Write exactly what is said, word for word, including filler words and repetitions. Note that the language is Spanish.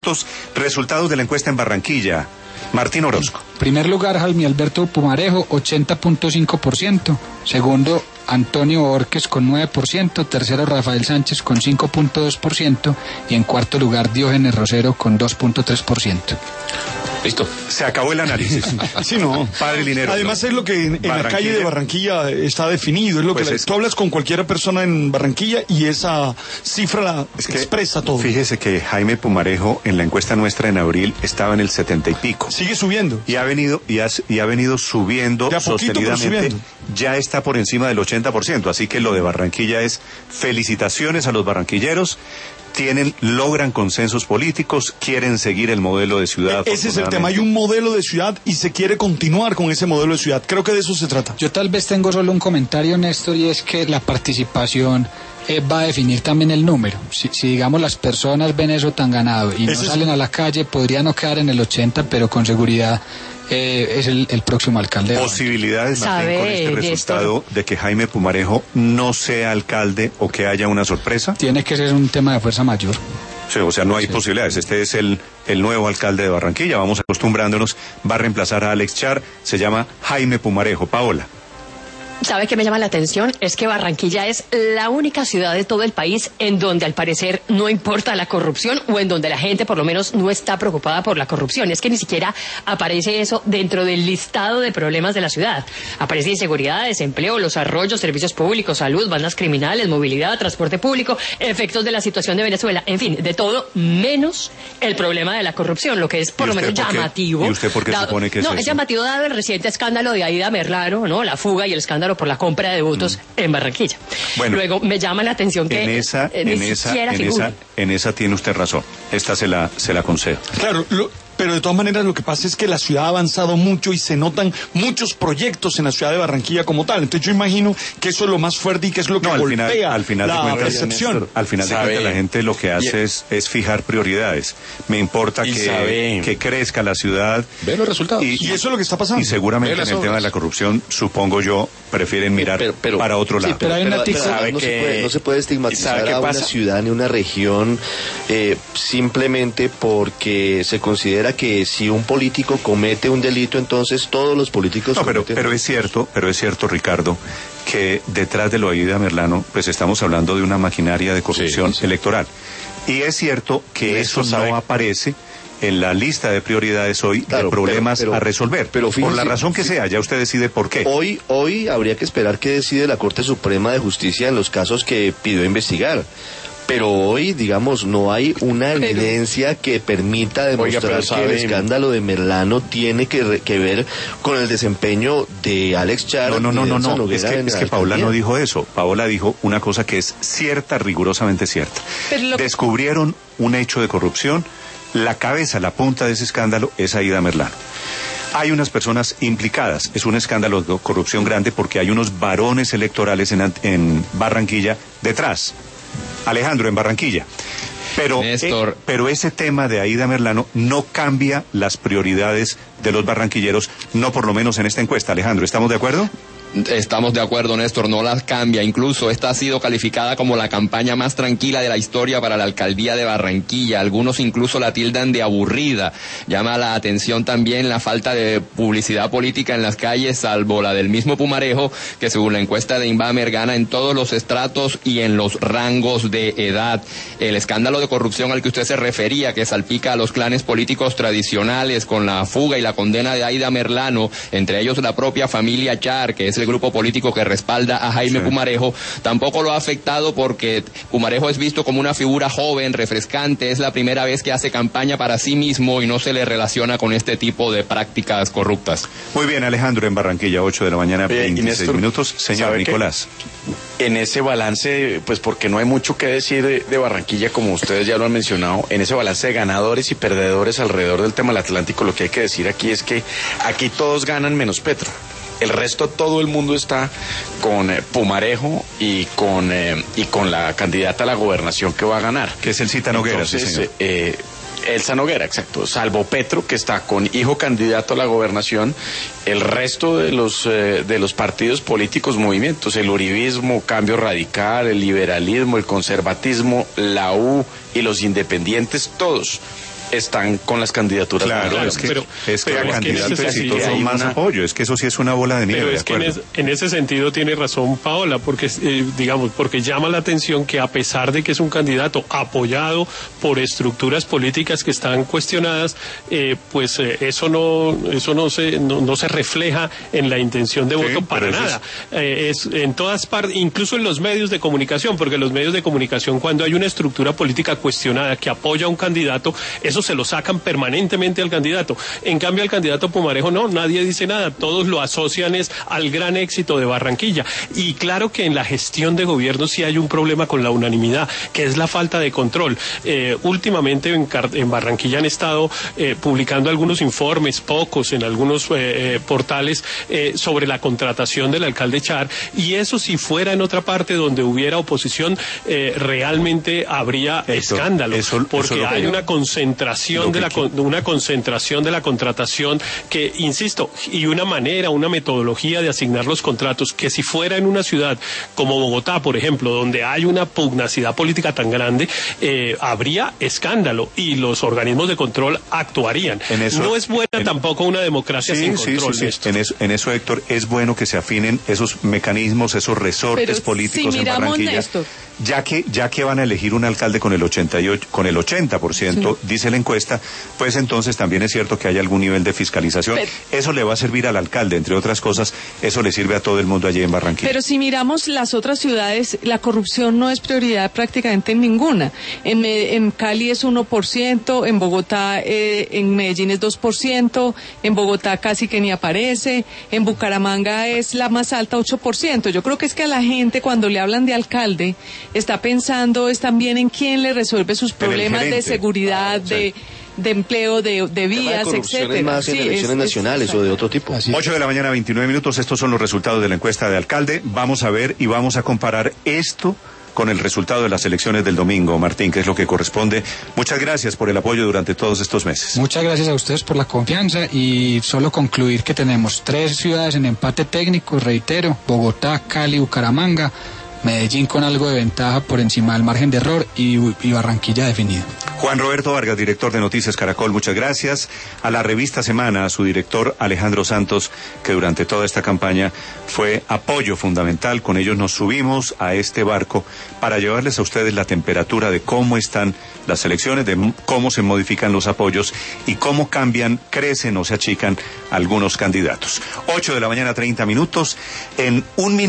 Resultados de la encuesta en Barranquilla. Martín Orozco. Primer lugar, Jaime Alberto Pumarejo, ochenta punto cinco por ciento. Segundo, Antonio Borges con nueve por ciento. Tercero, Rafael Sánchez con cinco punto dos por ciento. Y en cuarto lugar, Diógenes Rosero con dos punto tres por ciento. Listo. Se acabó el análisis. Sí, no. Padre Linero. Además es lo que en, en la calle de Barranquilla está definido. Es lo pues que es... tú hablas con cualquier persona en Barranquilla y esa cifra la es que expresa todo. Fíjese que Jaime Pumarejo en la encuesta nuestra en abril estaba en el setenta y pico. Sigue subiendo. Y ha venido y ha, y ha venido subiendo de a poquito, sostenidamente. Ya está por encima del ochenta por ciento. Así que lo de Barranquilla es felicitaciones a los barranquilleros. Tienen, logran consensos políticos, quieren seguir el modelo de ciudad. Ese es el tema, hay un modelo de ciudad y se quiere continuar con ese modelo de ciudad. Creo que de eso se trata. Yo tal vez tengo solo un comentario, Néstor, y es que la participación eh, va a definir también el número. Si, si digamos las personas ven eso tan ganado y no Ese salen es... a la calle, podría no quedar en el ochenta, pero con seguridad Eh, es el, el próximo alcalde. Posibilidades, Martín, con este resultado de que Jaime Pumarejo no sea alcalde o que haya una sorpresa. Tiene que ser un tema de fuerza mayor. Sí, o sea, no hay sí. posibilidades. Este es el, el nuevo alcalde de Barranquilla. Vamos acostumbrándonos. Va a reemplazar a Alex Char. Se llama Jaime Pumarejo. Paola. ¿Sabe qué me llama la atención? Es que Barranquilla es la única ciudad de todo el país en donde al parecer no importa la corrupción o en donde la gente por lo menos no está preocupada por la corrupción. Es que ni siquiera aparece eso dentro del listado de problemas de la ciudad. Aparece inseguridad, desempleo, los arroyos, servicios públicos, salud, bandas criminales, movilidad, transporte público, efectos de la situación de Venezuela, en fin, de todo menos el problema de la corrupción, lo que es por lo menos llamativo. ¿Y usted por qué dado, supone que es No, eso? es llamativo dado el reciente escándalo de Aida Merlano, ¿no? La fuga y el escándalo por la compra de votos mm. en Barranquilla. Bueno, luego me llama la atención que en esa, eh, en ni esa, siquiera en figura. esa, en esa tiene usted razón. Esta se la, se la concedo. Claro, lo, pero de todas maneras lo que pasa es que la ciudad ha avanzado mucho y se notan muchos proyectos en la ciudad de Barranquilla como tal. Entonces yo imagino que eso es lo más fuerte y que es lo que no, al golpea final, al final la de cuentas, percepción. Al final de cuentas la gente lo que hace es, es fijar prioridades. Me importa que, que crezca la ciudad. Ve los resultados. Y, y eso es lo que está pasando. Y seguramente en el obras. tema de la corrupción, supongo yo, prefieren mirar pero, pero, para otro lado. Sí, pero, pero, pero, pero no, se puede, no se puede estigmatizar a una ciudad ni una región eh, simplemente porque se considera que si un político comete un delito, entonces todos los políticos no, pero, cometen... pero es cierto, pero es cierto, Ricardo, que detrás de lo de Aida Merlano, pues estamos hablando de una maquinaria de corrupción sí, sí. electoral. Y es cierto que eso, eso no aparece en la lista de prioridades hoy claro, de problemas pero, pero, a resolver. Pero fíjese, por la razón que sea, ya usted decide por qué. Hoy, hoy habría que esperar que decide la Corte Suprema de Justicia en los casos que pidió investigar. Pero hoy, digamos, no hay una pero, evidencia que permita demostrar oiga, que el escándalo de Merlano tiene que, que ver con el desempeño de Alex Char. No, no, no, no, no. Es que, es que Paola no dijo eso. Paola dijo una cosa que es cierta, rigurosamente cierta. Lo... Descubrieron un hecho de corrupción. La cabeza, la punta de ese escándalo es Aida Merlano. Hay unas personas implicadas. Es un escándalo de corrupción grande porque hay unos varones electorales en, en Barranquilla detrás. Alejandro, en Barranquilla. Pero, eh, pero ese tema de Aida Merlano no cambia las prioridades de los barranquilleros, no por lo menos en esta encuesta. Alejandro, ¿estamos de acuerdo? Estamos de acuerdo, Néstor, no las cambia. Incluso esta ha sido calificada como la campaña más tranquila de la historia para la alcaldía de Barranquilla. Algunos incluso la tildan de aburrida. Llama la atención también la falta de publicidad política en las calles, salvo la del mismo Pumarejo, que según la encuesta de Inbamer gana en todos los estratos y en los rangos de edad. El escándalo de corrupción al que usted se refería, que salpica a los clanes políticos tradicionales con la fuga y la condena de Aida Merlano, entre ellos la propia familia Char, que es el grupo político que respalda a Jaime sí. Pumarejo, tampoco lo ha afectado porque Pumarejo es visto como una figura joven, refrescante, es la primera vez que hace campaña para sí mismo y no se le relaciona con este tipo de prácticas corruptas. Muy bien, Alejandro, en Barranquilla, ocho de la mañana, veintiséis Néstor, minutos. Señor Nicolás. En ese balance, pues porque no hay mucho que decir de, de Barranquilla, como ustedes ya lo han mencionado, en ese balance de ganadores y perdedores alrededor del tema del Atlántico, lo que hay que decir aquí es que aquí todos ganan menos Petro. El resto, todo el mundo está con eh, Pumarejo y con eh, y con la candidata a la gobernación que va a ganar. Que es Elsa Noguera, Entonces, sí, señor. Eh, Elsa Noguera, exacto. Salvo Petro, que está con hijo candidato a la gobernación, el resto de los eh, de los partidos políticos, movimientos, el uribismo, Cambio Radical, el liberalismo, el conservatismo, la U y los independientes, todos están con las candidaturas. Claro, claro, es que, pero, es que pero a candidatos exitosos más una... apoyo, es que eso sí es una bola de nieve. Pero es que en, es, en ese sentido tiene razón Paola, porque eh, digamos, porque llama la atención que a pesar de que es un candidato apoyado por estructuras políticas que están cuestionadas, eh, pues eh, eso no eso no se no, no se refleja en la intención de voto sí, para nada. Es... Eh, es en todas partes, incluso en los medios de comunicación, porque los medios de comunicación, cuando hay una estructura política cuestionada que apoya a un candidato, eso se lo sacan permanentemente al candidato. En cambio, al candidato Pumarejo no, nadie dice nada, todos lo asocian es al gran éxito de Barranquilla. Y claro que en la gestión de gobierno sí hay un problema con la unanimidad, que es la falta de control. Eh, últimamente en, en Barranquilla han estado eh, publicando algunos informes, pocos, en algunos eh, eh, portales eh, sobre la contratación del alcalde Char, y eso si fuera en otra parte donde hubiera oposición, eh, realmente habría eso, escándalo, eso, porque eso hay que, una concentración de la una concentración de la contratación que, insisto, y una manera, una metodología de asignar los contratos que si fuera en una ciudad como Bogotá, por ejemplo, donde hay una pugnacidad política tan grande, eh, habría escándalo y los organismos de control actuarían. Eso, no es buena en, tampoco una democracia sí, sin control. Sí, sí, sí. En, eso, en eso, Héctor, es bueno que se afinen esos mecanismos, esos resortes Pero políticos si en Barranquilla. Néstor, ya que ya que van a elegir un alcalde con el ochenta y ocho, con el ochenta por ciento, sí. dice la encuesta, pues entonces también es cierto que hay algún nivel de fiscalización. Pero, eso le va a servir al alcalde, entre otras cosas, eso le sirve a todo el mundo allí en Barranquilla. Pero si miramos las otras ciudades, la corrupción no es prioridad prácticamente en ninguna. En, en Cali es uno por ciento, en Bogotá, eh, en Medellín es dos por ciento, en Bogotá casi que ni aparece, en Bucaramanga es la más alta, ocho por ciento. Yo creo que es que a la gente cuando le hablan de alcalde está pensando es también en quién le resuelve sus problemas de seguridad, ah, de, de empleo, de, de vías, de etcétera. Más en sí, elecciones es, nacionales es, o de otro tipo. ocho de la mañana, veintinueve minutos. Estos son los resultados de la encuesta de alcalde. Vamos a ver y vamos a comparar esto con el resultado de las elecciones del domingo, Martín, que es lo que corresponde. Muchas gracias por el apoyo durante todos estos meses. Muchas gracias a ustedes por la confianza y solo concluir que tenemos tres ciudades en empate técnico, reitero, Bogotá, Cali, Bucaramanga, Medellín con algo de ventaja por encima del margen de error y, y Barranquilla definido. Juan Roberto Vargas, director de Noticias Caracol, muchas gracias. A la revista Semana, a su director Alejandro Santos, que durante toda esta campaña fue apoyo fundamental. Con ellos nos subimos a este barco para llevarles a ustedes la temperatura de cómo están las elecciones, de cómo se modifican los apoyos y cómo cambian, crecen o se achican algunos candidatos. ocho de la mañana, treinta minutos. En un minuto.